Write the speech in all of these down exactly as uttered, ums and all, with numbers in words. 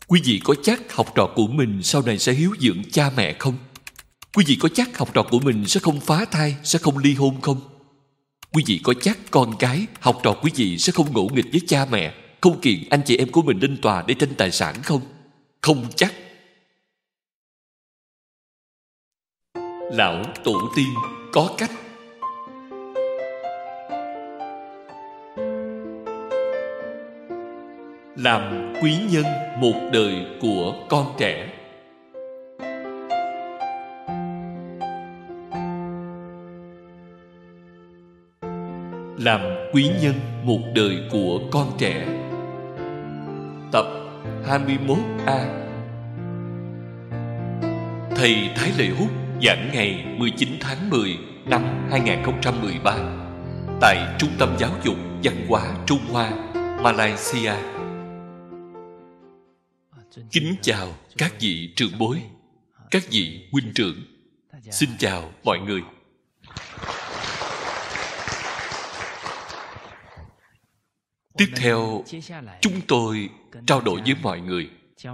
Quý vị có chắc học trò của mình sau này sẽ hiếu dưỡng cha mẹ không? Quý vị có chắc học trò của mình sẽ không phá thai, sẽ không ly hôn không? Quý vị có chắc con cái, học trò quý vị sẽ không ngỗ nghịch với cha mẹ, không kiện anh chị em của mình lên tòa để tranh tài sản không? Không chắc. Lão tổ tiên có cách. Làm quý nhân một đời của con trẻ. Làm quý nhân một đời của con trẻ. Tập hai mươi mốt A. Thầy Thái Lệ Hút giảng ngày mười chín tháng mười năm hai nghìn không trăm mười ba tại Trung tâm Giáo dục Văn hóa Trung Hoa, Malaysia. Kính chào các vị trưởng bối, các vị huynh trưởng. Xin chào mọi người. Tiếp theo, chúng tôi trao đổi với mọi người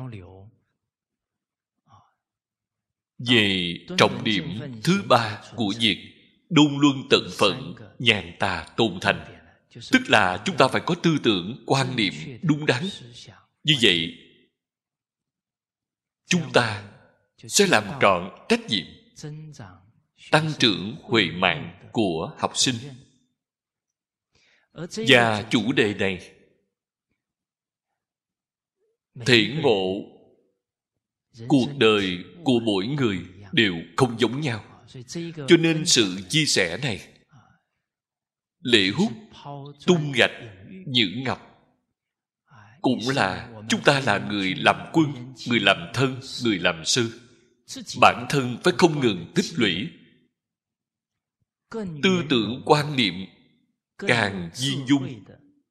về trọng điểm thứ ba của việc đôn luân tận phận, nhàn tà tôn thành. Tức là chúng ta phải có tư tưởng, quan niệm đúng đắn. Như vậy, chúng ta sẽ làm trọn trách nhiệm tăng trưởng huệ mạng của học sinh. Và chủ đề này thể ngộ cuộc đời của mỗi người đều không giống nhau. Cho nên sự chia sẻ này, Lệ Hút tung gạch những ngọc, cũng là chúng ta là người làm quân, người làm thân, người làm sư. Bản thân phải không ngừng tích lũy tư tưởng quan niệm, càng viên dung,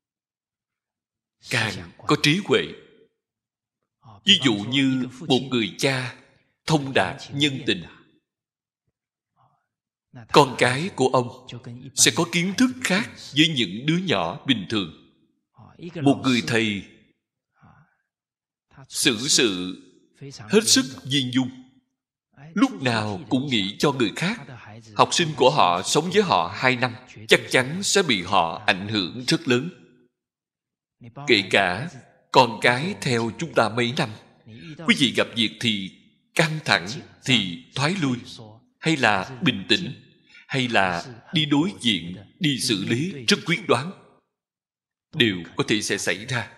càng có trí huệ. Ví dụ như một người cha thông đạt nhân tình, con cái của ông sẽ có kiến thức khác với những đứa nhỏ bình thường. Một người thầy xử sự hết sức viên dung, lúc nào cũng nghĩ cho người khác. Học sinh của họ sống với họ hai năm, chắc chắn sẽ bị họ ảnh hưởng rất lớn. Kể cả con cái theo chúng ta mấy năm, quý vị gặp việc thì căng thẳng thì thoái lui, hay là bình tĩnh, hay là đi đối diện, đi xử lý rất quyết đoán, đều có thể sẽ xảy ra.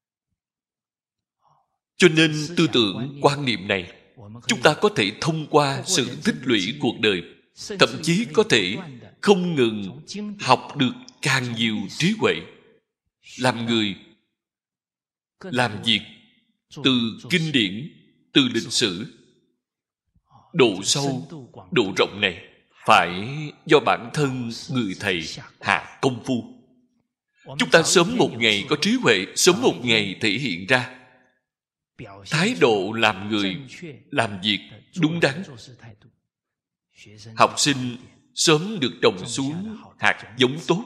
Cho nên tư tưởng quan niệm này chúng ta có thể thông qua sự tích lũy cuộc đời, thậm chí có thể không ngừng học được càng nhiều trí huệ. Làm người, làm việc từ kinh điển, từ lịch sử, độ sâu, độ rộng này phải do bản thân người thầy hạ công phu. Chúng ta sớm một ngày có trí huệ, sớm một ngày thể hiện ra thái độ làm người, làm việc đúng đắn. Học sinh sớm được trồng xuống hạt giống tốt.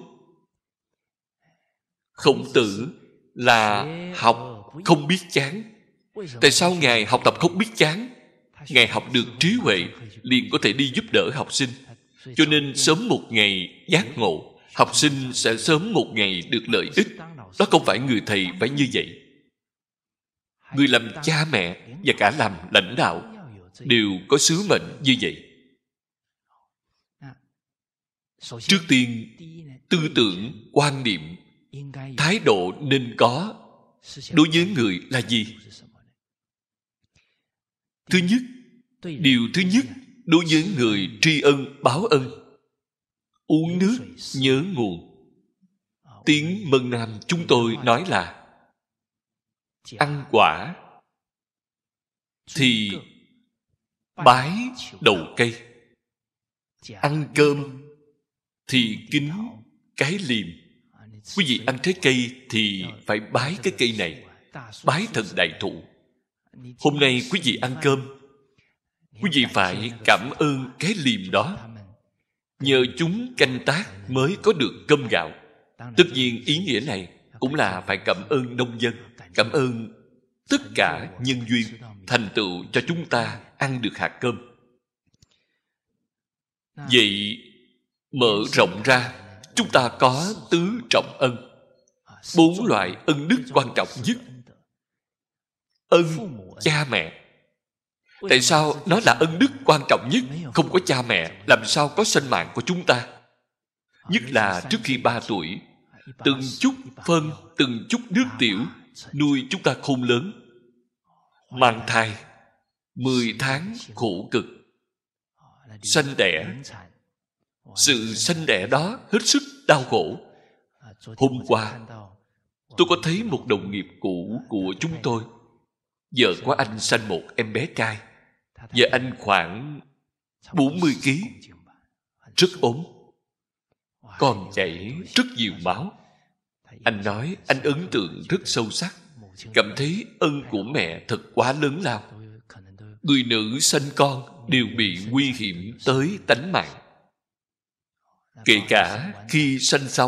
Khổng Tử là học không biết chán. Tại sao Ngài học tập không biết chán? Ngài học được trí huệ, liền có thể đi giúp đỡ học sinh. Cho nên sớm một ngày giác ngộ, học sinh sẽ sớm một ngày được lợi ích. Đó không phải người thầy phải như vậy. Người làm cha mẹ và cả làm lãnh đạo đều có sứ mệnh như vậy. Trước tiên, tư tưởng, quan niệm, thái độ nên có đối với người là gì? Thứ nhất, điều thứ nhất đối với người tri ân báo ân. Uống nước nhớ nguồn. Tiếng Mân Nam chúng tôi nói là ăn quả thì bái đầu cây, ăn cơm thì kính cái liềm. Quý vị ăn trái cây thì phải bái cái cây này, bái thần đại thụ. Hôm nay quý vị ăn cơm, quý vị phải cảm ơn cái liềm đó. Nhờ chúng canh tác mới có được cơm gạo. Tất nhiên ý nghĩa này cũng là phải cảm ơn nông dân, cảm ơn tất cả nhân duyên thành tựu cho chúng ta ăn được hạt cơm. Vậy mở rộng ra, chúng ta có tứ trọng ân. Bốn loại ân đức quan trọng nhất. Ân cha mẹ. Tại sao nó là ân đức quan trọng nhất? Không có cha mẹ, làm sao có sinh mạng của chúng ta? Nhất là trước khi ba tuổi, từng chút phân, từng chút nước tiểu nuôi chúng ta khôn lớn. Mang thai mười tháng khổ cực, sanh đẻ. Sự sanh đẻ đó hết sức đau khổ. Hôm qua tôi có thấy một đồng nghiệp cũ của chúng tôi. Vợ của anh sanh một em bé trai. Vợ anh khoảng bốn mươi ki lô gam, rất ốm, còn chảy rất nhiều máu. Anh nói anh ấn tượng rất sâu sắc, cảm thấy ân của mẹ thật quá lớn lao. Người nữ sanh con đều bị nguy hiểm tới tánh mạng. Kể cả khi sanh xong,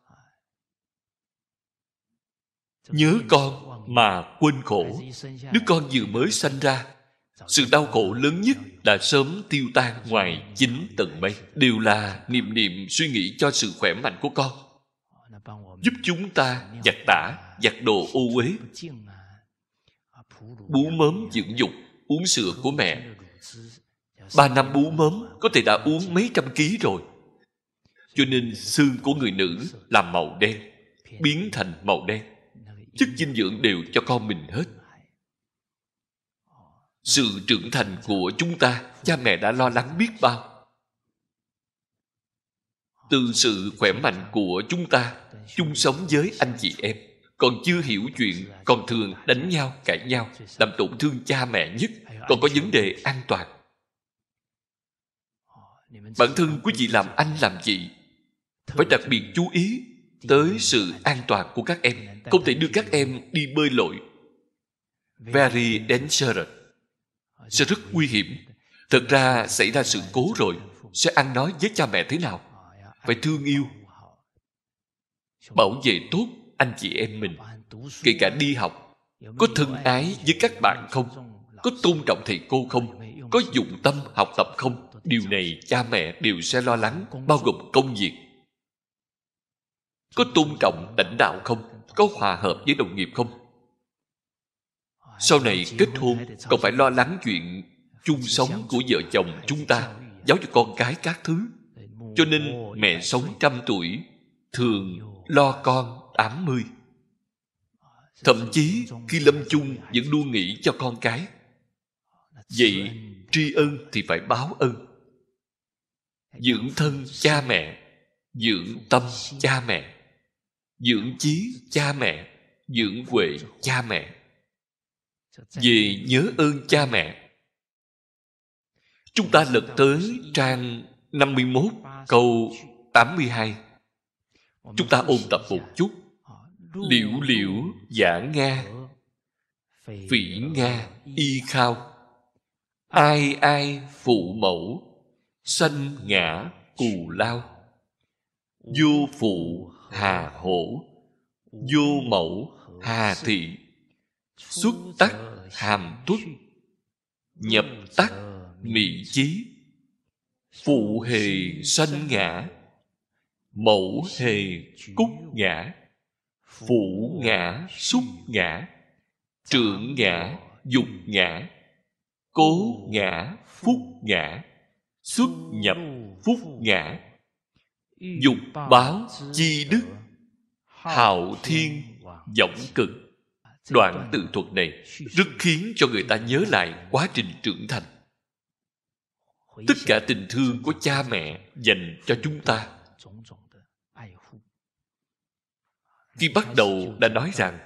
nhớ con mà quên khổ. Đứa con vừa mới sanh ra, sự đau khổ lớn nhất đã sớm tiêu tan ngoài chín tầng mây. Đều là niệm niệm suy nghĩ cho sự khỏe mạnh của con, giúp chúng ta giặt tả, giặt đồ ô uế, bú mớm dưỡng dục, uống sữa của mẹ. Ba năm bú mớm có thể đã uống mấy trăm ký rồi. Cho nên xương của người nữ làm màu đen, biến thành màu đen. Chất dinh dưỡng đều cho con mình hết. Sự trưởng thành của chúng ta, cha mẹ đã lo lắng biết bao. Từ sự khỏe mạnh của chúng ta, chung sống với anh chị em, còn chưa hiểu chuyện, còn thường đánh nhau, cãi nhau, làm tổn thương cha mẹ nhất, còn có vấn đề an toàn. Bản thân quý vị làm anh làm chị phải đặc biệt chú ý tới sự an toàn của các em. Không thể đưa các em đi bơi lội. Very dangerous. Sẽ rất nguy hiểm. Thật ra xảy ra sự cố rồi, sẽ ăn nói với cha mẹ thế nào? Phải thương yêu, bảo vệ tốt anh chị em mình. Kể cả đi học, có thân ái với các bạn không? Có tôn trọng thầy cô không? Có dụng tâm học tập không? Điều này cha mẹ đều sẽ lo lắng, bao gồm công việc. Có tôn trọng lãnh đạo không? Có hòa hợp với đồng nghiệp không? Sau này kết hôn còn phải lo lắng chuyện chung sống của vợ chồng chúng ta, giáo cho con cái các thứ. Cho nên mẹ sống trăm tuổi thường lo con tám mươi. Thậm chí khi lâm chung vẫn luôn nghĩ cho con cái. Vậy tri ân thì phải báo ân. Dưỡng thân cha mẹ, dưỡng tâm cha mẹ, dưỡng chí cha mẹ, dưỡng huệ cha mẹ. Về nhớ ơn cha mẹ, chúng ta lật tới trang năm mươi mốt câu tám mươi hai. Chúng ta ôn tập một chút. Liễu liễu giả Nga, phỉ Nga y khao, ai ai phụ mẫu, sanh ngã cù lao. Vô phụ hà hổ, vô mẫu hà thị, xuất tắc hàm tuất, nhập tắc mị chí. Phụ hề sanh ngã, mẫu hề cúc ngã, phụ ngã xúc ngã, trưởng ngã dục ngã, cố ngã phúc ngã, xuất nhập phúc ngã. Dục báo chi đức, hạo thiên võng cực. Đoạn tự thuật này rất khiến cho người ta nhớ lại quá trình trưởng thành. Tất cả tình thương của cha mẹ dành cho chúng ta. Khi bắt đầu đã nói rằng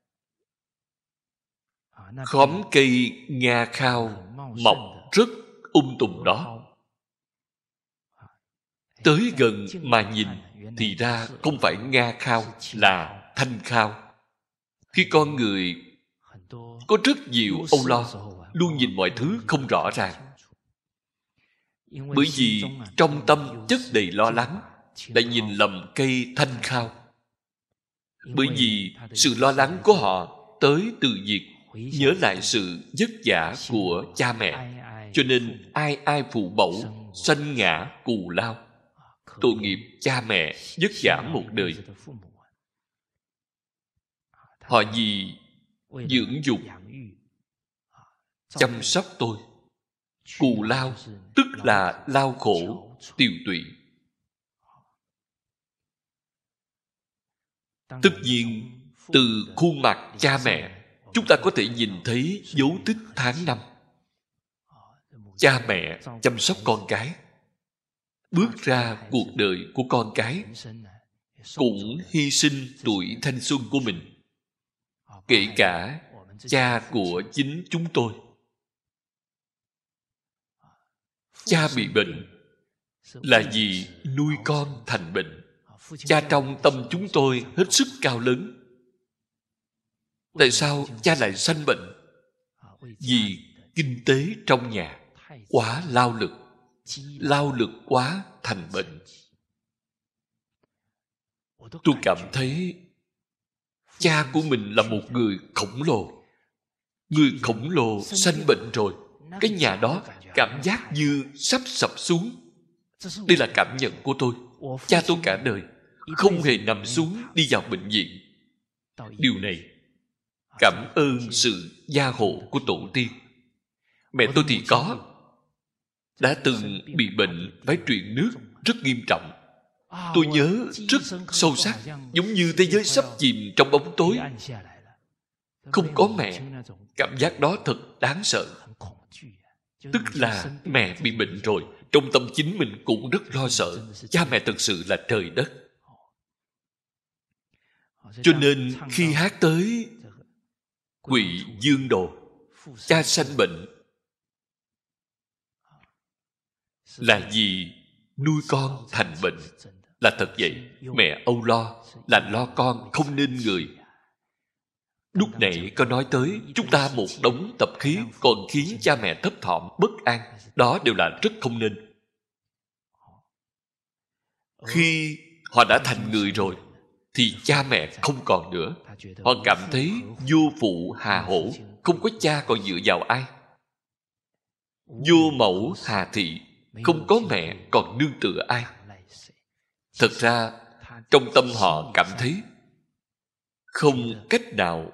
khóm cây nga khao mọc rất um tùm đó. Tới gần mà nhìn thì ra không phải nga khao, là thanh khao. Khi con người có rất nhiều âu lo, luôn nhìn mọi thứ không rõ ràng. Bởi vì trong tâm chất đầy lo lắng, lại nhìn lầm cây thanh khao. Bởi vì sự lo lắng của họ tới từ việc nhớ lại sự vất vả của cha mẹ, cho nên ai ai phụ mẫu, sanh ngã cù lao. Tội nghiệp cha mẹ vất vả một đời. Họ vì dưỡng dục, chăm sóc tôi. Cù lao tức là lao khổ, tiều tụy. Tất nhiên, từ khuôn mặt cha mẹ, chúng ta có thể nhìn thấy dấu tích tháng năm. Cha mẹ chăm sóc con cái, bước ra cuộc đời của con cái, cũng hy sinh tuổi thanh xuân của mình. Kể cả cha của chính chúng tôi. Cha bị bệnh là vì nuôi con thành bệnh. Cha trong tâm chúng tôi hết sức cao lớn. Tại sao cha lại sanh bệnh? Vì kinh tế trong nhà quá lao lực, lao lực quá thành bệnh. Tôi cảm thấy cha của mình là một người khổng lồ. Người khổng lồ sanh bệnh rồi, cái nhà đó cảm giác như sắp sập xuống. Đây là cảm nhận của tôi. Cha tôi cả đời không hề nằm xuống đi vào bệnh viện. Điều này cảm ơn sự gia hộ của tổ tiên. Mẹ tôi thì có, đã từng bị bệnh phải truyền nước rất nghiêm trọng. Tôi nhớ rất sâu sắc, giống như thế giới sắp chìm trong bóng tối. Không có mẹ, cảm giác đó thật đáng sợ. Tức là mẹ bị bệnh rồi, trong tâm chính mình cũng rất lo sợ. Cha mẹ thật sự là trời đất. Cho nên khi hát tới Quỵ Dương Đồ, cha sanh bệnh, là vì nuôi con thành bệnh. Là thật vậy. Mẹ âu lo là lo con không nên người. Lúc nãy có nói tới chúng ta một đống tập khí còn khiến cha mẹ thấp thỏm bất an. Đó đều là rất không nên. Khi họ đã thành người rồi thì cha mẹ không còn nữa. Họ cảm thấy vô phụ hà hổ, không có cha còn dựa vào ai. Vô mẫu hà thị, không có mẹ còn nương tựa ai. Thật ra trong tâm họ cảm thấy không cách nào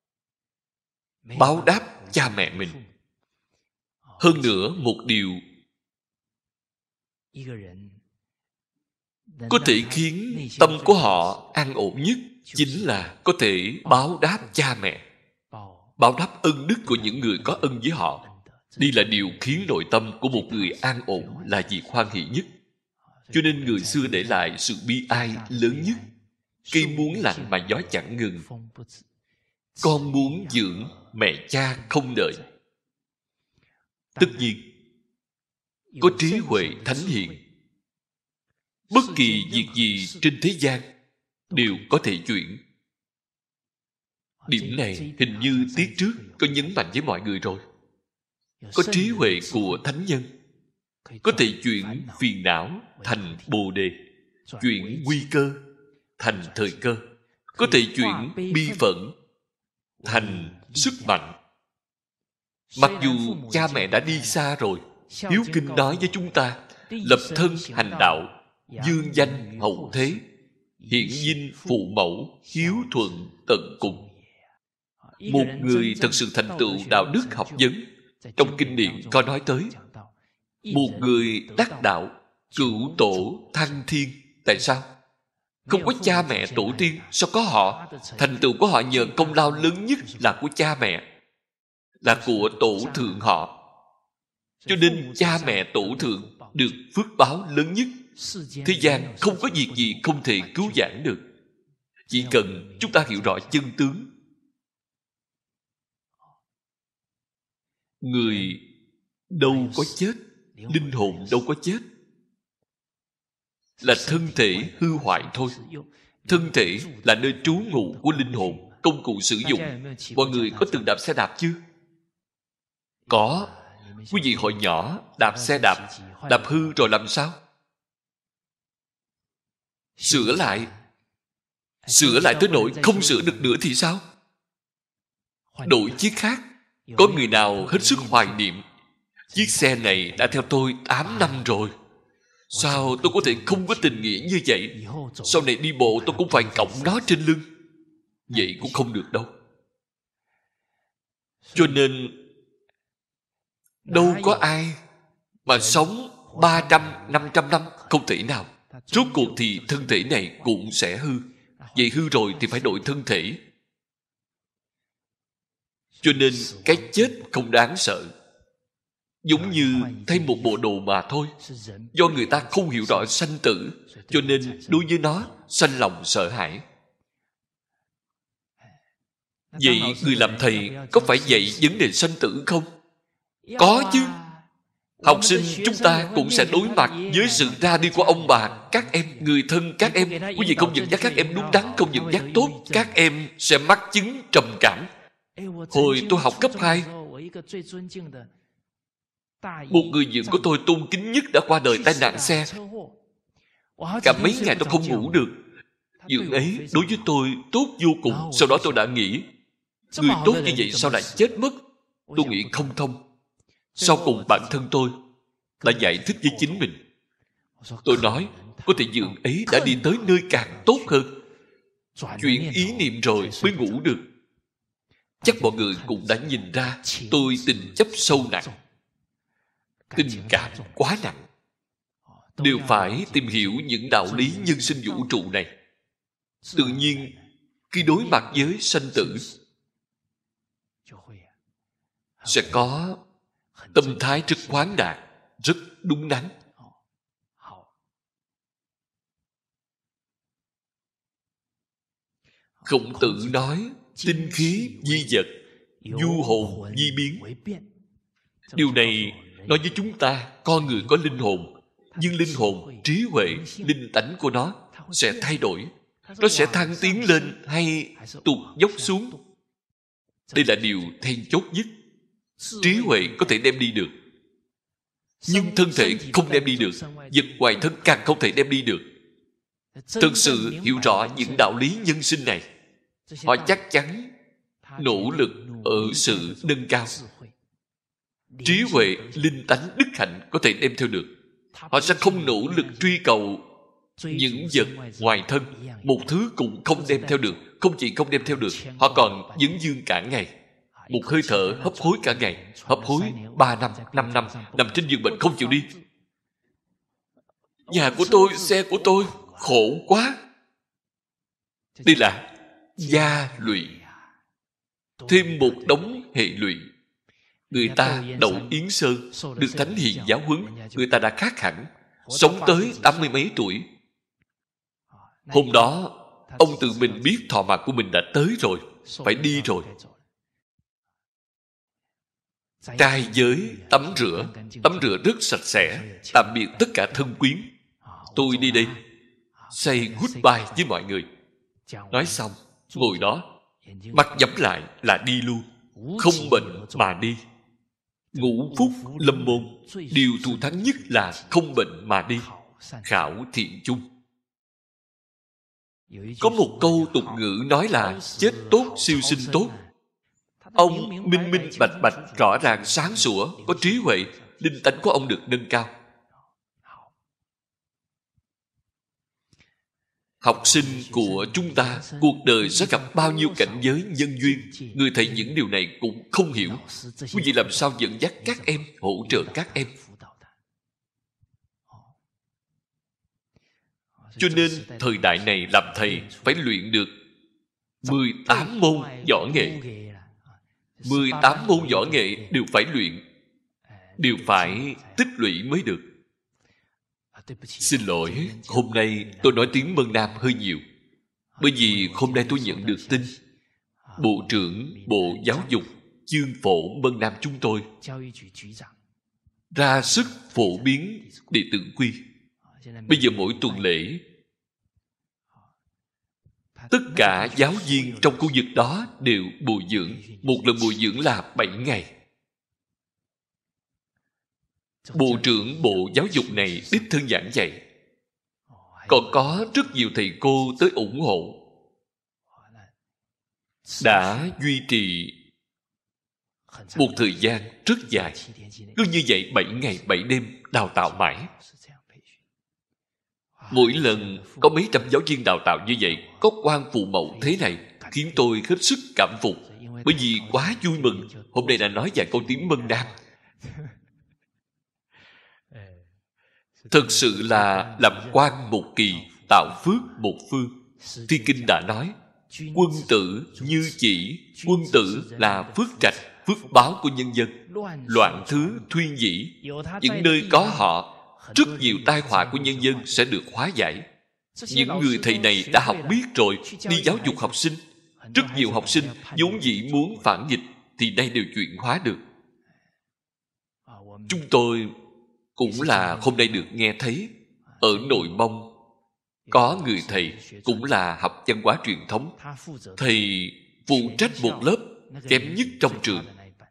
báo đáp cha mẹ mình. Hơn nữa một điều có thể khiến tâm của họ an ổn nhất chính là có thể báo đáp cha mẹ, báo đáp ân đức của những người có ân với họ. Đây là điều khiến nội tâm của một người an ổn, là việc hoan hỷ nhất. Cho nên người xưa để lại sự bi ai lớn nhất. Cây muốn lặng mà gió chẳng ngừng. Con muốn dưỡng, mẹ cha không đợi. Tất nhiên, có trí huệ thánh hiền, bất kỳ việc gì trên thế gian đều có thể chuyển. Điểm này hình như tiết trước có nhấn mạnh với mọi người rồi. Có trí huệ của thánh nhân, có thể chuyển phiền não thành bồ đề, chuyển nguy cơ thành thời cơ, có thể chuyển bi phẫn thành sức mạnh. Mặc dù cha mẹ đã đi xa rồi, Hiếu Kinh nói với chúng ta, lập thân hành đạo, dương danh hậu thế, hiển vinh phụ mẫu, hiếu thuận tận cùng. Một người thật sự thành tựu đạo đức học vấn, trong kinh điển có nói tới, một người đắc đạo, cửu tổ thăng thiên. Tại sao? Không có cha mẹ tổ tiên, sao có họ? Thành tựu của họ nhờ công lao lớn nhất là của cha mẹ, là của tổ thượng họ. Cho nên cha mẹ tổ thượng được phước báo lớn nhất. Thế gian không có việc gì không thể cứu vãn được. Chỉ cần chúng ta hiểu rõ chân tướng. Người đâu có chết, linh hồn đâu có chết, là thân thể hư hoại thôi. Thân thể là nơi trú ngụ của linh hồn, công cụ sử dụng. Mọi người có từng đạp xe đạp chưa? Có. Quý vị hồi nhỏ đạp xe đạp, đạp hư rồi làm sao? Sửa lại. Sửa lại tới nỗi không sửa được nữa thì sao? đổi chiếc khác. Có người nào hết sức hoài niệm, chiếc xe này đã theo tôi tám năm rồi, sao tôi có thể không có tình nghĩa như vậy? Sau này đi bộ tôi cũng phải cõng nó trên lưng. Vậy cũng không được đâu. Cho nên đâu có ai mà sống ba trăm, năm trăm năm, không thể nào. Rốt cuộc thì thân thể này cũng sẽ hư. Vậy hư rồi thì phải đổi thân thể. Cho nên cái chết không đáng sợ. Giống như thay một bộ đồ mà thôi. Do người ta không hiểu rõ sanh tử, cho nên đối với nó sanh lòng sợ hãi. Vậy người làm thầy có phải dạy vấn đề sanh tử không? Có chứ. Học sinh chúng ta cũng sẽ đối mặt với sự ra đi của ông bà, các em, người thân các em. Quý vị không dẫn dắt các em đúng đắn, không dẫn dắt tốt, các em sẽ mắc chứng trầm cảm. Hồi tôi học cấp hai, một người dưỡng của tôi tôn kính nhất đã qua đời tai nạn xe. Cả mấy ngày tôi không ngủ được. Dưỡng ấy đối với tôi tốt vô cùng. Sau đó tôi đã nghĩ, người tốt như vậy sao lại chết mất? Tôi nghĩ không thông. Sau cùng bản thân tôi đã giải thích với chính mình. Tôi nói, có thể dưỡng ấy đã đi tới nơi càng tốt hơn. Chuyển ý niệm rồi mới ngủ được. Chắc mọi người cũng đã nhìn ra tôi tình chấp sâu nặng, tình cảm quá nặng. Đều phải tìm hiểu những đạo lý nhân sinh vũ trụ này. Tự nhiên khi đối mặt với sanh tử sẽ có tâm thái rất khoáng đạt, rất đúng đắn. Khổng Tử nói, tinh khí di vật, du hồn di biến. Điều này nói với chúng ta, con người có linh hồn, nhưng linh hồn, trí huệ, linh tánh của nó sẽ thay đổi. Nó sẽ thăng tiến lên hay tụt dốc xuống. Đây là điều then chốt nhất. Trí huệ có thể đem đi được, nhưng thân thể không đem đi được. Vật ngoài thân càng không thể đem đi được. Thực sự hiểu rõ những đạo lý nhân sinh này, họ chắc chắn nỗ lực ở sự nâng cao. Trí huệ, linh tánh, đức hạnh có thể đem theo được. Họ sẽ không nỗ lực truy cầu những vật ngoài thân. Một thứ cũng không đem theo được. Không chỉ không đem theo được, họ còn dấn dương cả ngày. Một hơi thở hấp hối cả ngày. Hấp hối ba năm, năm năm, nằm trên giường bệnh không chịu đi. Nhà của tôi, xe của tôi, khổ quá. Đây là gia lụy, thêm một đống hệ lụy. Người ta đậu Yến Sơn, được Thánh Hiền giáo huấn, người ta đã khác hẳn, sống tới tám mươi mấy tuổi. Hôm đó ông tự mình biết thọ mạng của mình đã tới rồi, phải đi rồi. Trai giới tắm rửa, tắm rửa rất sạch sẽ, tạm biệt tất cả thân quyến. Tôi đi đây, say goodbye với mọi người. Nói xong, ngồi đó, mắt nhắm lại là đi luôn. Không bệnh mà đi. Ngũ phúc lâm môn, điều thù thắng nhất là không bệnh mà đi. Khảo thiện chung. Có một câu tục ngữ nói là chết tốt siêu sinh tốt. Ông minh minh bạch bạch, rõ ràng sáng sủa, có trí huệ, linh tánh của ông được nâng cao. Học sinh của chúng ta, cuộc đời sẽ gặp bao nhiêu cảnh giới nhân duyên. Người thầy những điều này cũng không hiểu. Quý vị làm sao dẫn dắt các em, hỗ trợ các em? Cho nên thời đại này làm thầy phải luyện được mười tám môn võ nghệ. mười tám môn võ nghệ đều phải luyện, đều phải tích lũy mới được. Xin lỗi, hôm nay tôi nói tiếng Mân Nam hơi nhiều. Bởi vì hôm nay tôi nhận được tin Bộ trưởng Bộ Giáo dục Chương Phổ Mân Nam chúng tôi ra sức phổ biến đệ tử quy. Bây giờ mỗi tuần lễ, tất cả giáo viên trong khu vực đó đều bồi dưỡng. Một lần bồi dưỡng là bảy ngày. Bộ trưởng Bộ Giáo dục này đích thân giảng dạy. Còn có rất nhiều thầy cô tới ủng hộ, đã duy trì một thời gian rất dài. Cứ như vậy bảy ngày bảy đêm đào tạo mãi. Mỗi lần có mấy trăm giáo viên đào tạo như vậy, có quan phụ mẫu thế này, khiến tôi hết sức cảm phục. Bởi vì quá vui mừng, hôm nay đã nói vài câu tiếng Mân Nam. Thực sự là làm quan một kỳ, tạo phước một phương. Thi Kinh đã nói, quân tử như chỉ. Quân tử là phước trạch, phước báo của nhân dân. Loạn thứ thuyên dĩ. Những nơi có họ, rất nhiều tai họa của nhân dân sẽ được hóa giải. Những người thầy này đã học biết rồi, đi giáo dục học sinh. Rất nhiều học sinh vốn dĩ muốn phản nghịch, thì nay đều chuyển hóa được. Chúng tôi cũng là hôm nay được nghe thấy, ở Nội Mông có người thầy cũng là học văn hóa truyền thống. Thầy phụ trách một lớp kém nhất trong trường.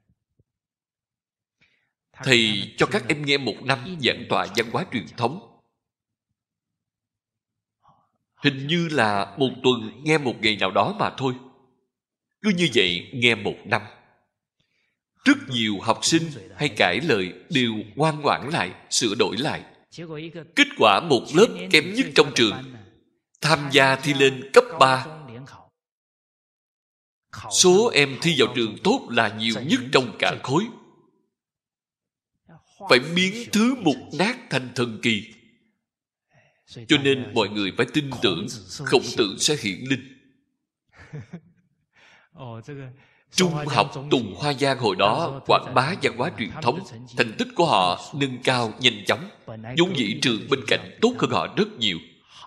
Thầy cho các em nghe một năm giảng tọa văn hóa truyền thống. Hình như là một tuần nghe một ngày nào đó mà thôi. Cứ như vậy nghe một năm. Rất nhiều học sinh hay cãi lời đều ngoan ngoãn lại, sửa đổi lại. Kết quả một lớp kém nhất trong trường tham gia thi lên cấp ba. Số em thi vào trường tốt là nhiều nhất trong cả khối. Phải biến thứ mục nát thành thần kỳ. Cho nên mọi người phải tin tưởng Khổng Tử sẽ hiển linh. Trung học Tùng Hoa Giang hồi đó quảng bá văn hóa truyền thống, thành tích của họ nâng cao nhanh chóng. Vốn dĩ trường bên cạnh tốt hơn họ rất nhiều.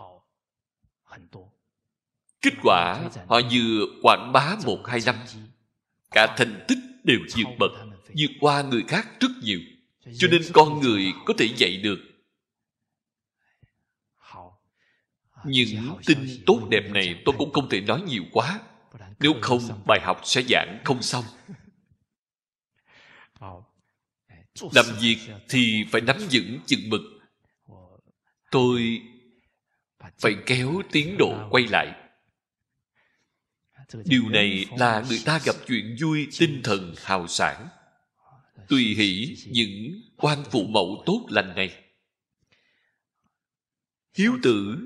Kết quả họ vừa quảng bá một hai năm, cả thành tích đều vượt bậc, vượt qua người khác rất nhiều. Cho nên con người có thể dạy được. Những tin tốt đẹp này tôi cũng không thể nói nhiều quá, nếu không bài học sẽ giảng không xong. Làm việc thì phải nắm vững chừng mực. Tôi phải kéo tiến độ quay lại. Điều này là người ta gặp chuyện vui, tinh thần hào sảng, tùy hỷ những quan phụ mẫu tốt lành này. Hiếu tử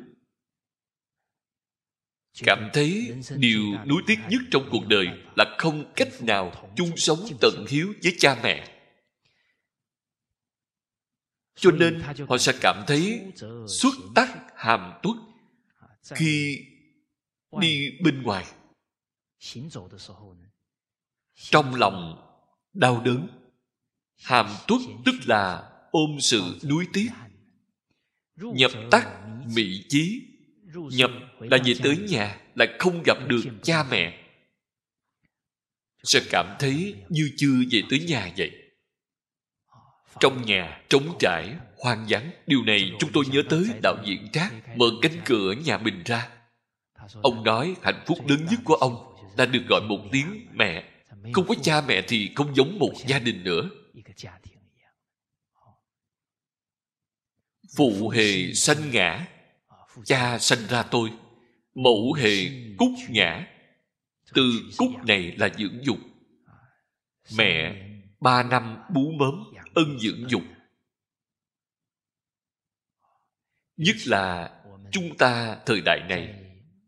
cảm thấy điều nuối tiếc nhất trong cuộc đời là không cách nào chung sống tận hiếu với cha mẹ. Cho nên họ sẽ cảm thấy xuất tắc hàm tuất. Khi đi bên ngoài, trong lòng đau đớn. Hàm tuất tức là ôm sự nuối tiếc. Nhập tắc mị chí. Nhập là về tới nhà lại không gặp được cha mẹ, sẽ cảm thấy như chưa về tới nhà vậy. Trong nhà trống trải, hoang vắng. Điều này chúng tôi nhớ tới đạo diễn Trác mở cánh cửa nhà mình ra. Ông nói hạnh phúc lớn nhất của ông là được gọi một tiếng mẹ. Không có cha mẹ thì không giống một gia đình nữa. Phụ hề sanh ngã. Cha sanh ra tôi. Mẫu hề cúc ngã. Từ cúc này là dưỡng dục. Mẹ ba năm bú mớm, ân dưỡng dục. Nhất là chúng ta thời đại này,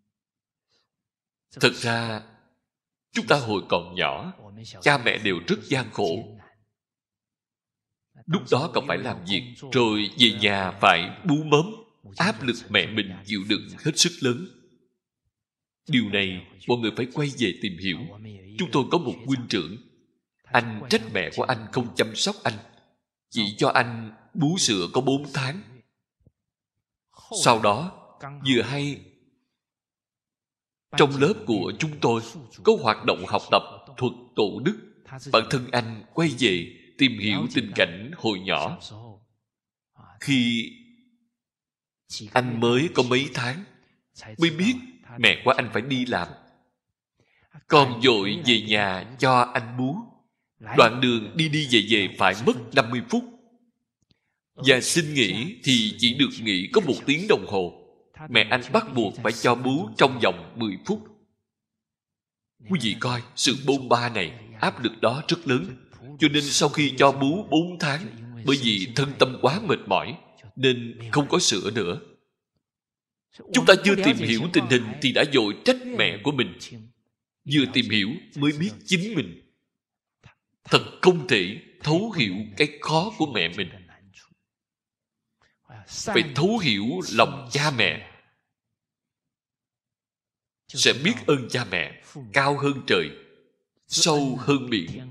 thật ra chúng ta hồi còn nhỏ, cha mẹ đều rất gian khổ. Lúc đó còn phải làm việc, rồi về nhà phải bú mớm. Áp lực mẹ mình chịu đựng hết sức lớn. Điều này mọi người phải quay về tìm hiểu. Chúng tôi có một huynh trưởng. Anh trách mẹ của anh không chăm sóc anh, chỉ cho anh bú sữa có bốn tháng. Sau đó vừa hay trong lớp của chúng tôi có hoạt động học tập thuật tổ đức. Bản thân anh quay về tìm hiểu tình cảnh hồi nhỏ. Khi anh mới có mấy tháng mới biết mẹ của anh phải đi làm, còn vội về nhà cho anh bú. Đoạn đường đi đi về về phải mất năm mươi phút. Và xin nghỉ thì chỉ được nghỉ có một tiếng đồng hồ. Mẹ anh bắt buộc phải cho bú trong vòng mười phút. Quý vị coi sự bôn ba này. áp lực đó rất lớn. Cho nên sau khi cho bú bốn tháng, bởi vì thân tâm quá mệt mỏi, nên không có sữa nữa. Chúng ta chưa tìm hiểu tình hình thì đã vội trách mẹ của mình. Vừa tìm hiểu mới biết chính mình thật không thể thấu hiểu cái khó của mẹ mình. Phải thấu hiểu lòng cha mẹ, sẽ biết ơn cha mẹ cao hơn trời, sâu hơn biển.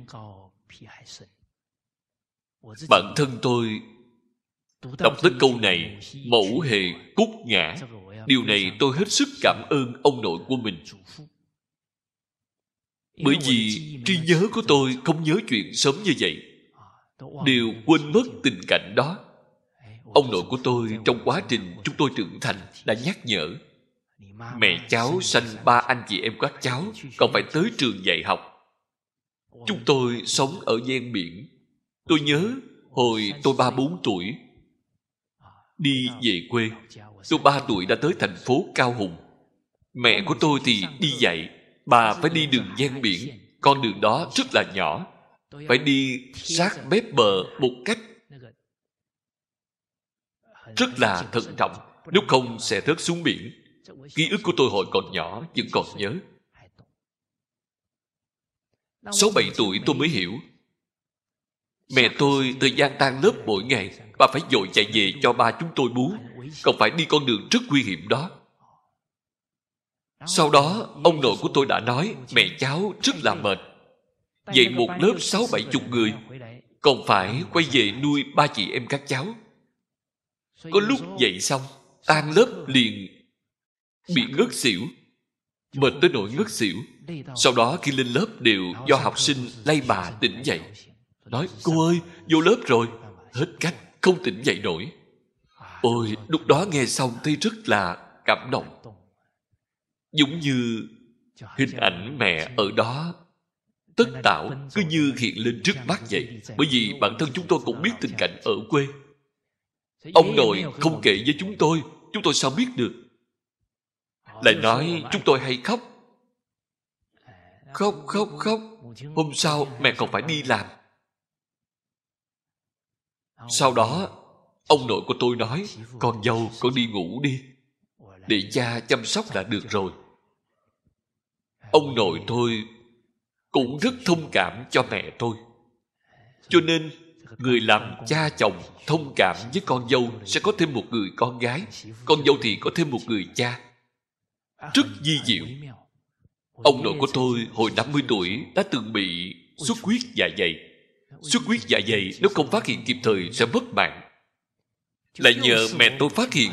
Bản thân tôi đọc tới câu này, mẫu hề cúc ngã, điều này tôi hết sức cảm ơn ông nội của mình. Bởi vì trí nhớ của tôi không nhớ chuyện sớm như vậy, đều quên mất tình cảnh đó. Ông nội của tôi trong quá trình chúng tôi trưởng thành đã nhắc nhở: mẹ cháu sanh ba anh chị em các cháu, còn phải tới trường dạy học. Chúng tôi sống ở ven biển. Tôi nhớ hồi tôi ba bốn tuổi đi về quê. Tôi ba tuổi đã tới thành phố Cao Hùng. Mẹ của tôi thì đi dạy, bà phải đi đường ven biển. Con đường đó rất là nhỏ, phải đi sát mép bờ một cách rất là thận trọng, nếu không sẽ rớt xuống biển. Ký ức của tôi hồi còn nhỏ vẫn còn nhớ. Sáu bảy tuổi tôi mới hiểu. Mẹ tôi thời gian tan lớp mỗi ngày, bà phải vội chạy về cho ba chúng tôi bú, còn phải đi con đường rất nguy hiểm đó. Sau đó ông nội của tôi đã nói mẹ cháu rất là mệt, dạy một lớp sáu bảy chục người, còn phải quay về nuôi ba chị em các cháu. Có lúc dạy xong tan lớp liền bị ngất xỉu, mệt tới nỗi ngất xỉu. Sau đó khi lên lớp đều do học sinh lay bà tỉnh dậy, nói: cô ơi, vô lớp rồi. Hết cách, không tỉnh dậy nổi. Ôi, lúc đó nghe xong thấy rất là cảm động. Giống như hình ảnh mẹ ở đó tất tảo cứ như hiện lên trước mắt vậy. Bởi vì bản thân chúng tôi cũng biết tình cảnh ở quê. Ông nội không kể với chúng tôi, chúng tôi sao biết được. Lại nói chúng tôi hay khóc. Khóc, khóc, khóc. Hôm sau mẹ còn phải đi làm. Sau đó ông nội của tôi nói: con dâu, con đi ngủ đi, để cha chăm sóc là được rồi. Ông nội tôi cũng rất thông cảm cho mẹ tôi. Cho nên người làm cha chồng thông cảm với con dâu sẽ có thêm một người con gái, con dâu thì có thêm một người cha. Rất vi diệu. Ông nội của tôi hồi năm mươi tuổi đã từng bị xuất huyết dạ dày. Xuất huyết dạ dày nếu không phát hiện kịp thời sẽ mất mạng. Lại nhờ mẹ tôi phát hiện.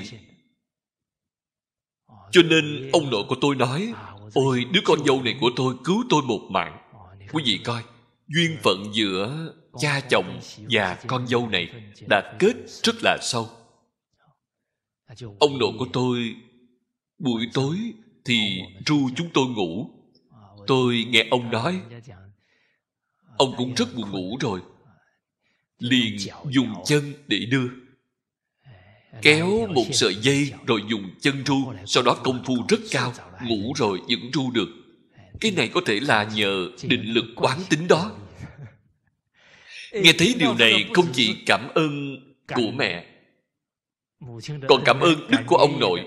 Cho nên ông nội của tôi nói: ôi, đứa con dâu này của tôi cứu tôi một mạng. Quý vị coi, duyên phận giữa cha chồng và con dâu này đã kết rất là sâu. Ông nội của tôi buổi tối thì ru chúng tôi ngủ. Tôi nghe ông nói, ông cũng rất buồn ngủ rồi, liền dùng chân để đưa, kéo một sợi dây rồi dùng chân ru. Sau đó công phu rất cao, ngủ rồi vẫn ru được. Cái này có thể là nhờ định lực quán tính đó. Nghe thấy điều này không chỉ cảm ơn của mẹ, còn cảm ơn đức của ông nội.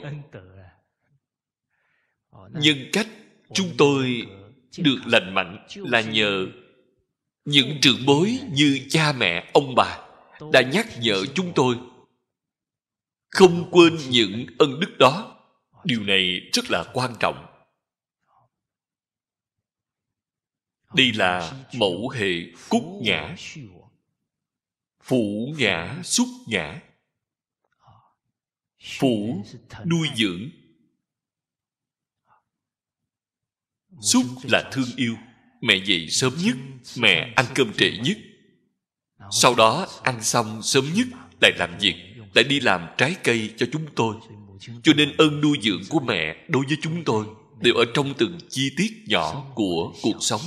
Nhân cách chúng tôi được lành mạnh là nhờ những trưởng bối như cha mẹ, ông bà đã nhắc nhở chúng tôi không quên những ân đức đó. Điều này rất là quan trọng. Đây là mẫu hệ cúc ngã, phụ ngã xúc ngã. Phụ nuôi dưỡng, xúc là thương yêu. Mẹ dậy sớm nhất, mẹ ăn cơm trễ nhất, sau đó ăn xong sớm nhất lại làm việc, lại đi làm trái cây cho chúng tôi. Cho nên ơn nuôi dưỡng của mẹ đối với chúng tôi đều ở trong từng chi tiết nhỏ của cuộc sống.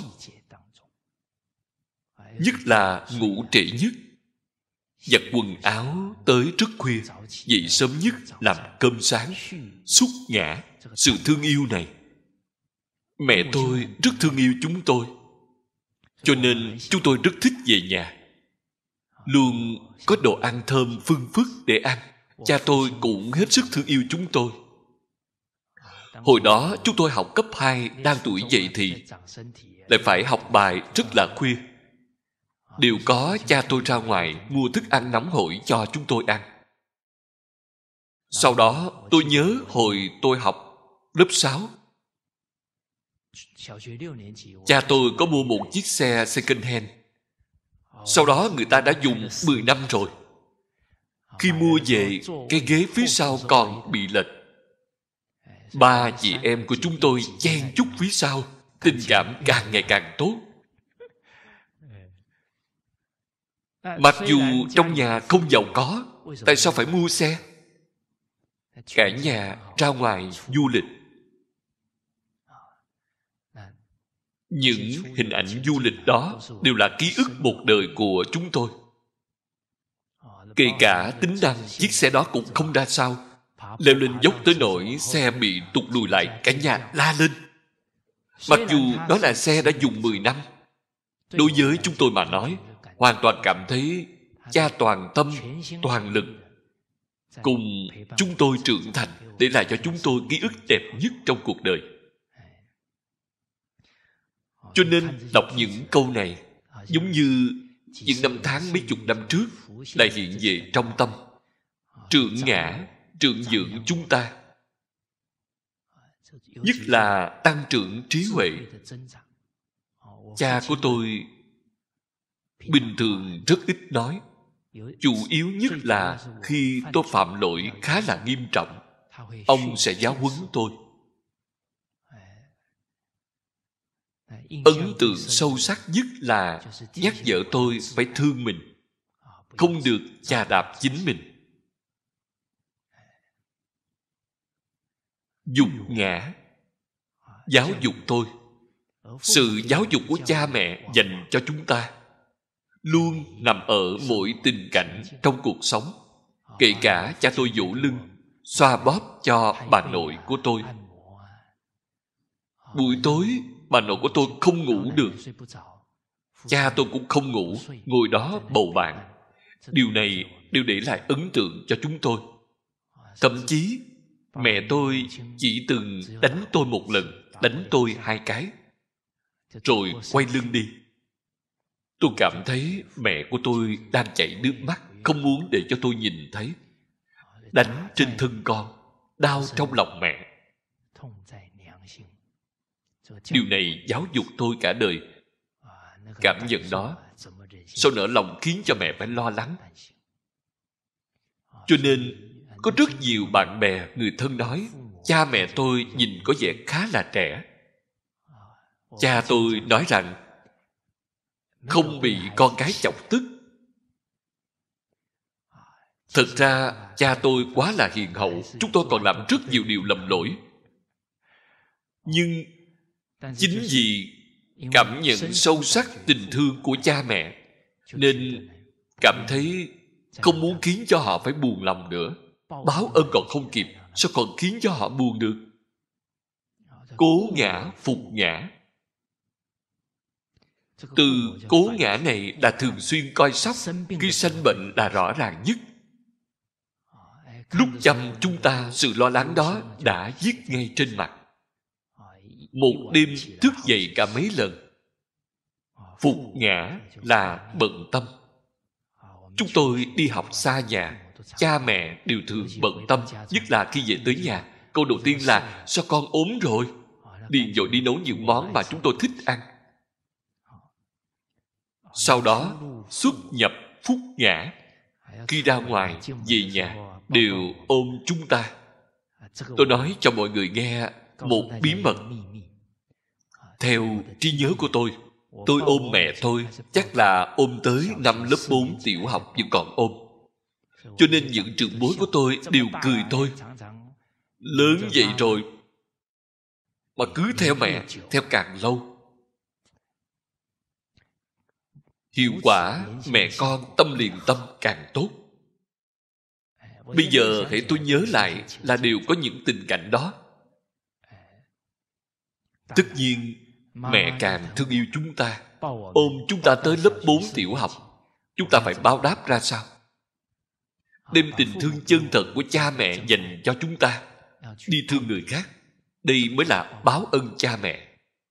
Nhất là ngủ trễ nhất, giặt quần áo tới rất khuya, dậy sớm nhất làm cơm sáng, xúc ngã. Sự thương yêu này, mẹ tôi rất thương yêu chúng tôi. Cho nên chúng tôi rất thích về nhà. Luôn có đồ ăn thơm phương phức để ăn. Cha tôi cũng hết sức thương yêu chúng tôi. Hồi đó chúng tôi học cấp hai, đang tuổi dậy thì, lại phải học bài rất là khuya. Đều có cha tôi ra ngoài mua thức ăn nóng hổi cho chúng tôi ăn. Sau đó tôi nhớ hồi tôi học lớp sáu, cha tôi có mua một chiếc xe second hand. Sau đó người ta đã dùng mười năm rồi. Khi mua về, cái ghế phía sau còn bị lệch. Ba chị em của chúng tôi chen chúc phía sau, tình cảm càng ngày càng tốt. Mặc dù trong nhà không giàu có, tại sao phải mua xe? Cả nhà ra ngoài du lịch. Những hình ảnh du lịch đó đều là ký ức một đời của chúng tôi. Kể cả tính năng chiếc xe đó cũng không ra sao. Leo lên dốc tới nỗi xe bị tụt lùi lại, cả nhà la lên. Mặc dù đó là xe đã dùng mười năm, đối với chúng tôi mà nói, hoàn toàn cảm thấy cha toàn tâm, toàn lực cùng chúng tôi trưởng thành, để lại cho chúng tôi ký ức đẹp nhất trong cuộc đời. Cho nên đọc những câu này giống như những năm tháng mấy chục năm trước lại hiện về trong tâm. Trưởng ngã, trưởng dưỡng chúng ta, nhất là tăng trưởng trí huệ. Cha của tôi bình thường rất ít nói. Chủ yếu nhất là khi tôi phạm lỗi khá là nghiêm trọng, ông sẽ giáo huấn tôi. Ấn tượng sâu sắc nhất là nhắc nhở tôi phải thương mình, không được chà đạp chính mình. Dục ngã giáo dục tôi. Sự giáo dục của cha mẹ dành cho chúng ta luôn nằm ở mỗi tình cảnh trong cuộc sống. Kể cả cha tôi vỗ lưng, xoa bóp cho bà nội của tôi. Buổi tối bà nội của tôi không ngủ được, cha tôi cũng không ngủ, ngồi đó bầu bạn. Điều này đều để lại ấn tượng cho chúng tôi. Thậm chí mẹ tôi chỉ từng đánh tôi một lần, đánh tôi hai cái, rồi quay lưng đi. Tôi cảm thấy mẹ của tôi đang chảy nước mắt, không muốn để cho tôi nhìn thấy. Đánh trên thân con, đau trong lòng mẹ. Điều này giáo dục tôi cả đời. Cảm nhận đó sao nỡ lòng khiến cho mẹ phải lo lắng. Cho nên có rất nhiều bạn bè, người thân nói cha mẹ tôi nhìn có vẻ khá là trẻ. Cha tôi nói rằng không bị con cái chọc tức. Thực ra cha tôi quá là hiền hậu, chúng tôi còn làm rất nhiều điều lầm lỗi. Nhưng chính vì cảm nhận sâu sắc tình thương của cha mẹ, nên cảm thấy không muốn khiến cho họ phải buồn lòng nữa. Báo ơn còn không kịp, sao còn khiến cho họ buồn được? Cố ngã phục ngã. Từ cố ngã này là thường xuyên coi sóc, khi sanh bệnh là rõ ràng nhất. Lúc chăm chúng ta, sự lo lắng đó đã viết ngay trên mặt. Một đêm thức dậy cả mấy lần. Phục ngã là bận tâm. Chúng tôi đi học xa nhà, cha mẹ đều thường bận tâm, nhất là khi về tới nhà. Câu đầu tiên là sao con ốm rồi? Liền vội đi nấu những món mà chúng tôi thích ăn. Sau đó xuất nhập phúc ngã. Khi ra ngoài, về nhà đều ôm chúng ta. Tôi nói cho mọi người nghe một bí mật. Theo trí nhớ của tôi, tôi ôm mẹ tôi chắc là ôm tới năm lớp bốn tiểu học vẫn còn ôm. Cho nên những trưởng bối của tôi đều cười tôi. Lớn vậy rồi mà cứ theo mẹ, theo càng lâu. Hiệu quả mẹ con tâm liền tâm càng tốt. Bây giờ hễ tôi nhớ lại là đều có những tình cảnh đó. Tất nhiên mẹ càng thương yêu chúng ta, ôm chúng ta tới lớp bốn tiểu học, chúng ta phải báo đáp ra sao? Đem tình thương chân thật của cha mẹ dành cho chúng ta đi thương người khác. Đây mới là báo ân cha mẹ.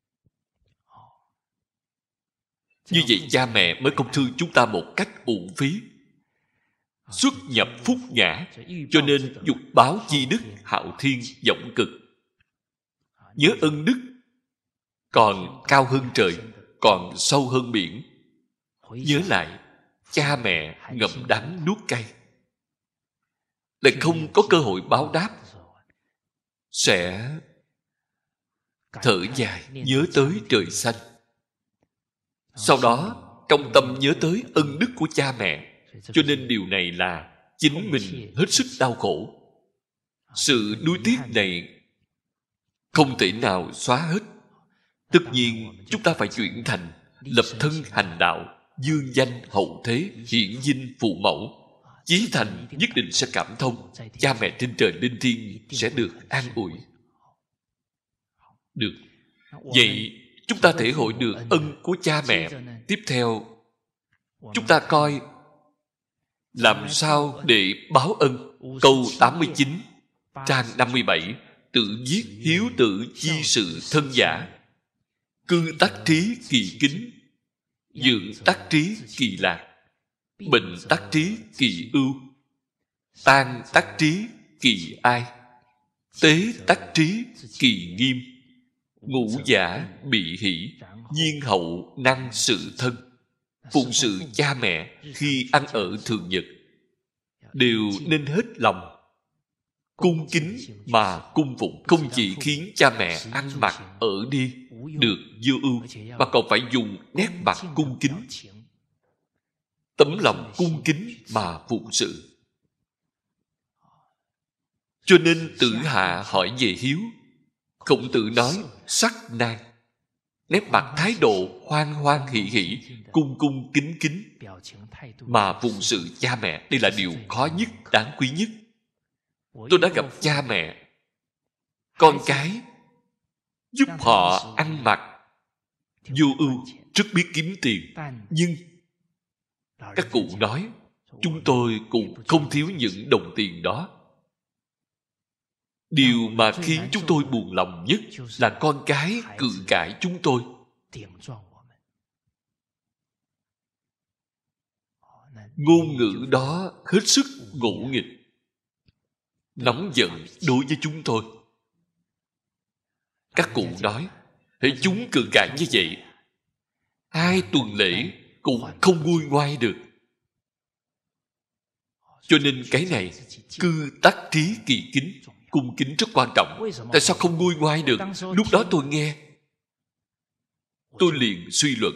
Như vậy cha mẹ mới không thương chúng ta một cách uổng phí. Xuất nhập phúc ngã, cho nên dục báo chi đức, hạo thiên vọng cực. Nhớ ân đức còn cao hơn trời, còn sâu hơn biển. Nhớ lại, cha mẹ ngậm đắng nuốt cay, lại không có cơ hội báo đáp, sẽ thở dài nhớ tới trời xanh. Sau đó trong tâm nhớ tới ân đức của cha mẹ, cho nên điều này là chính mình hết sức đau khổ. Sự nuối tiếc này không thể nào xóa hết. Tất nhiên chúng ta phải chuyển thành lập thân hành đạo, dương danh hậu thế, hiển dinh phụ mẫu. Chí thành nhất định sẽ cảm thông, cha mẹ trên trời linh thiên sẽ được an ủi. Được. Vậy chúng ta thể hội được ân của cha mẹ. Tiếp theo chúng ta coi làm sao để báo ân. Câu tám mươi chín, trang năm mươi bảy. Tự viết hiếu tử chi sự thân giả. Cư tắc trí kỳ kính, dưỡng tắc trí kỳ lạc, bệnh tắc trí kỳ ưu, tan tắc trí kỳ ai, tế tắc trí kỳ nghiêm, ngũ giả bị hỷ, nhiên hậu năng sự thân. Phụng sự cha mẹ khi ăn ở thường nhật đều nên hết lòng cung kính mà cung phụng, không chỉ khiến cha mẹ ăn mặc ở đi được vô ưu, mà còn phải dùng nét mặt cung kính, tấm lòng cung kính mà phụng sự. Cho nên Tử Hạ hỏi về hiếu, Khổng Tử nói sắc nan, nét mặt thái độ hoan hoan hỷ hỷ, cung cung kính kính mà phụng sự cha mẹ. Đây là điều khó nhất, đáng quý nhất. Tôi đã gặp cha mẹ, con cái giúp họ ăn mặc vô ưu, rất biết kiếm tiền, nhưng các cụ nói chúng tôi cũng không thiếu những đồng tiền đó. Điều mà khiến chúng tôi buồn lòng nhất là con cái cự cãi chúng tôi. Ngôn ngữ đó hết sức ngỗ nghịch, nóng giận đối với chúng tôi. Các cụ nói, hễ chúng cự cãi như vậy, hai tuần lễ cũng không nguôi ngoai được. Cho nên cái này, cư tắc trí kỳ kính, cung kính rất quan trọng. Tại sao không nguôi ngoai được? Lúc đó tôi nghe, tôi liền suy luận.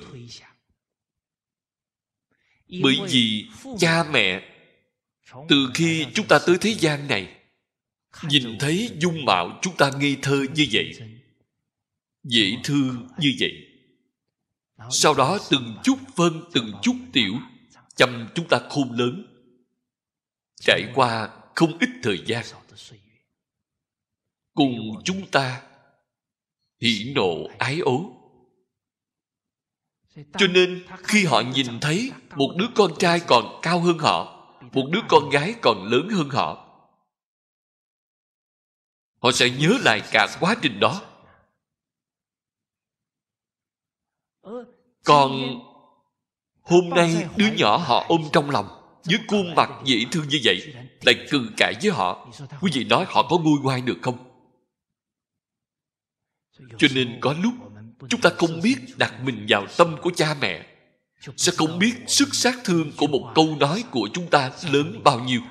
Bởi vì cha mẹ từ khi chúng ta tới thế gian này, nhìn thấy dung mạo chúng ta ngây thơ như vậy, dễ thương như vậy, sau đó từng chút phân, từng chút tiểu chăm chúng ta khôn lớn, trải qua không ít thời gian, cùng chúng ta hỉ nộ ái ố. Cho nên khi họ nhìn thấy một đứa con trai còn cao hơn họ, một đứa con gái còn lớn hơn họ, họ sẽ nhớ lại cả quá trình đó. Còn hôm nay đứa nhỏ họ ôm trong lòng, với khuôn mặt dễ thương như vậy, lại cự cãi với họ, quý vị nói họ có nguôi ngoai được không? Cho nên có lúc chúng ta không biết đặt mình vào tâm của cha mẹ, sẽ không biết sức sát thương của một câu nói của chúng ta lớn bao nhiêu.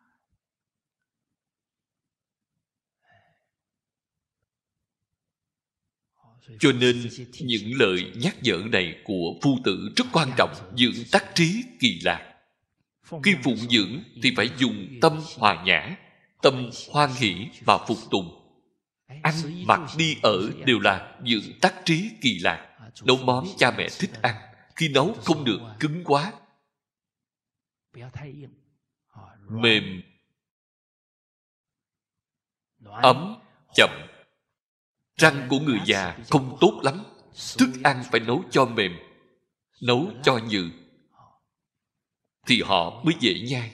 Cho nên những lời nhắc nhở này của phu tử rất quan trọng. Dưỡng tắc trí kỳ lạc. Khi phụng dưỡng thì phải dùng tâm hòa nhã, tâm hoan hỷ mà phục tùng. Ăn, mặc, đi ở đều là dưỡng tắc trí kỳ lạc. Nấu món cha mẹ thích ăn, khi nấu không được cứng quá, mềm, ấm, chậm. Răng của người già không tốt lắm, thức ăn phải nấu cho mềm. nấu cho nhừ, thì họ mới dễ nhai.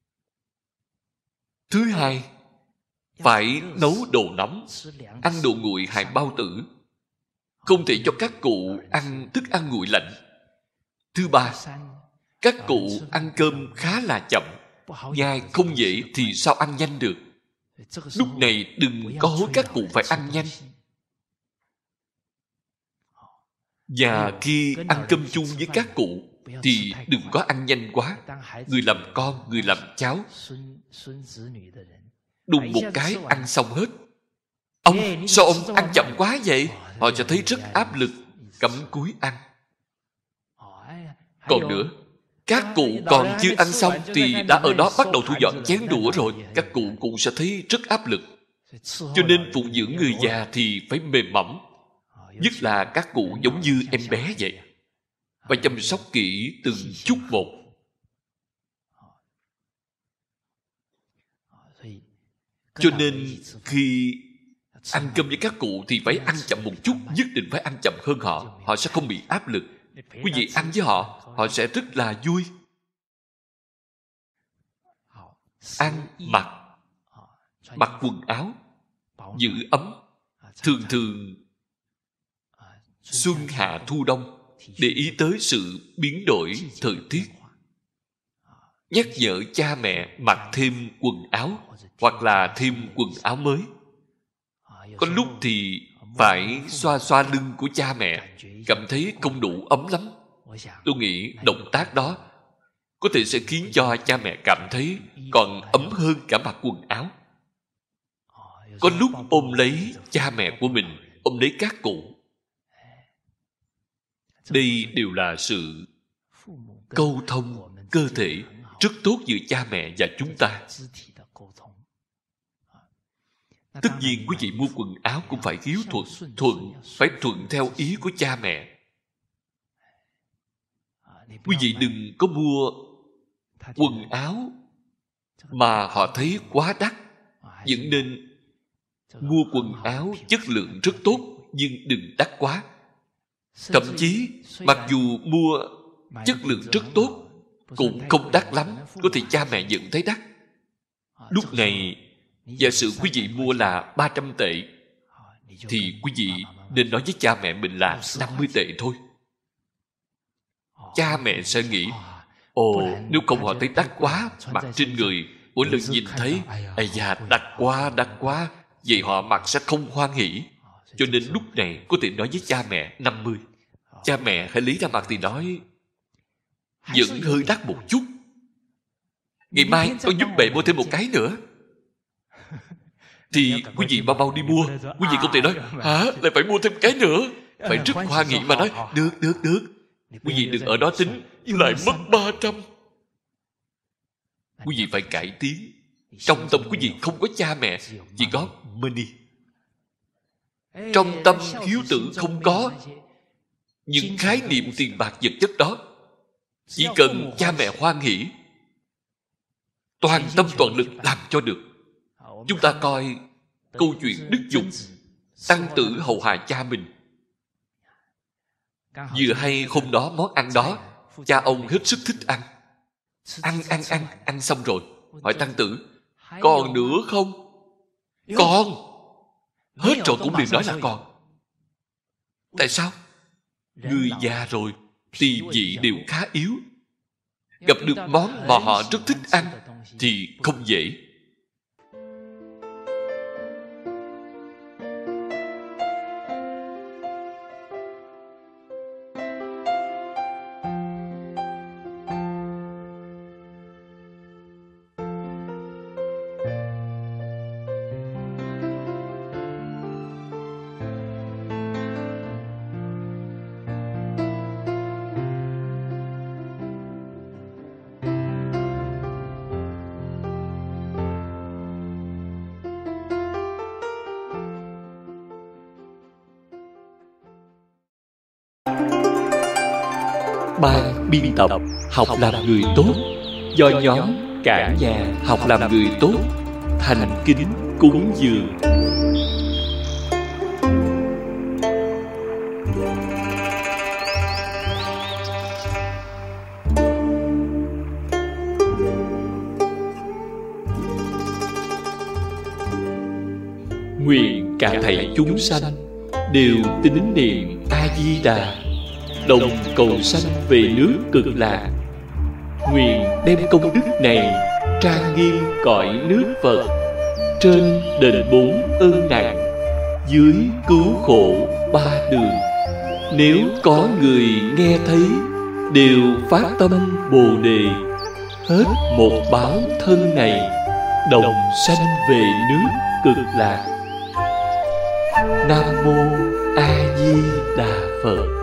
Thứ hai, phải nấu đồ nóng, ăn đồ nguội hại bao tử, không thể cho các cụ ăn thức ăn nguội lạnh. Thứ ba, các cụ ăn cơm khá là chậm, nhai không dễ thì sao ăn nhanh được. Lúc này đừng có hối các cụ phải ăn nhanh. Và khi ăn cơm chung với các cụ thì đừng có ăn nhanh quá. Người làm con, người làm cháu, đùng một cái ăn xong hết. Ông, sao ông ăn chậm quá vậy? Họ sẽ thấy rất áp lực, cắm cúi ăn. Còn nữa, các cụ còn chưa ăn xong thì đã ở đó bắt đầu thu dọn chén đũa rồi. Các cụ cũng sẽ thấy rất áp lực. Cho nên phụng dưỡng người già thì phải mềm mỏng. Nhất là các cụ giống như em bé vậy, phải chăm sóc kỹ từng chút một. Cho nên khi ăn cơm với các cụ thì phải ăn chậm một chút, nhất định phải ăn chậm hơn họ. Họ sẽ không bị áp lực. Quý vị ăn với họ, họ sẽ rất là vui. Ăn, mặc, mặc quần áo, giữ ấm. Thường thường xuân hạ thu đông, để ý tới sự biến đổi thời tiết. Nhắc nhở cha mẹ mặc thêm quần áo, hoặc là thêm quần áo mới. Có lúc thì phải xoa xoa lưng của cha mẹ, cảm thấy không đủ ấm lắm. Tôi nghĩ động tác đó có thể sẽ khiến cho cha mẹ cảm thấy còn ấm hơn cả mặc quần áo. Có lúc ôm lấy cha mẹ của mình, ôm lấy các cụ. Đây đều là sự câu thông cơ thể rất tốt giữa cha mẹ và chúng ta. Tất nhiên quý vị mua quần áo cũng phải hiếu thuận, thuận, phải thuận theo ý của cha mẹ. Quý vị đừng có mua quần áo mà họ thấy quá đắt. Vẫn nên mua quần áo chất lượng rất tốt, nhưng đừng đắt quá. Thậm chí mặc dù mua chất lượng rất tốt cũng không đắt lắm, có thể cha mẹ vẫn thấy đắt. Lúc này giả sử quý vị mua là ba trăm tệ, thì quý vị nên nói với cha mẹ mình là năm mươi tệ thôi. Cha mẹ sẽ nghĩ, ồ, nếu không họ thấy đắt quá, mặc trên người, mỗi lần nhìn thấy, ây da, đắt quá, đắt quá, vậy họ mặc sẽ không hoan hỉ. Cho nên lúc này có thể nói với cha mẹ năm mươi. Cha mẹ hãy lấy ra mặt thì nói, vẫn hơi đắt một chút, ngày mai con giúp mẹ mua thêm một cái nữa. Thì quý vị mau mau đi mua. Quý vị không thể nói, hả, lại phải mua thêm cái nữa. Phải rất hoa nghị mà nói, được, được, được. Quý vị đừng ở đó tính, lại mất ba trăm. Quý vị phải cải tiến. Trong tâm quý vị không có cha mẹ, chỉ có money. Trong tâm hiếu tử không có những khái niệm tiền bạc vật chất đó. Chỉ cần cha mẹ hoan hỷ, toàn tâm toàn lực làm cho được. Chúng ta coi câu chuyện Đức Dục, tăng tử hầu hạ cha mình. Vừa hay hôm đó món ăn đó, cha ông hết sức thích ăn. Ăn, ăn, ăn, ăn xong rồi, hỏi tăng tử, còn nữa không? Còn. Hết rồi cũng đừng nói là còn. Tại sao? Người già rồi, tỳ vị đều khá yếu. Gặp được món mà họ rất thích ăn thì không dễ. Ban biên tập Học làm người tốt do nhóm Cả Nhà Học làm người tốt thành kính cúng dường. Nguyện cả thảy chúng sanh đều tín niệm A Di Đà, đồng cầu sanh về nước Cực Lạc. Nguyện đem công đức này trang nghiêm cõi nước Phật, trên đền bốn ơn nặng, dưới cứu khổ ba đường. Nếu có người nghe thấy, đều phát tâm Bồ Đề, hết một báo thân này, đồng sanh về nước Cực Lạc. Nam mô A Di Đà Phật.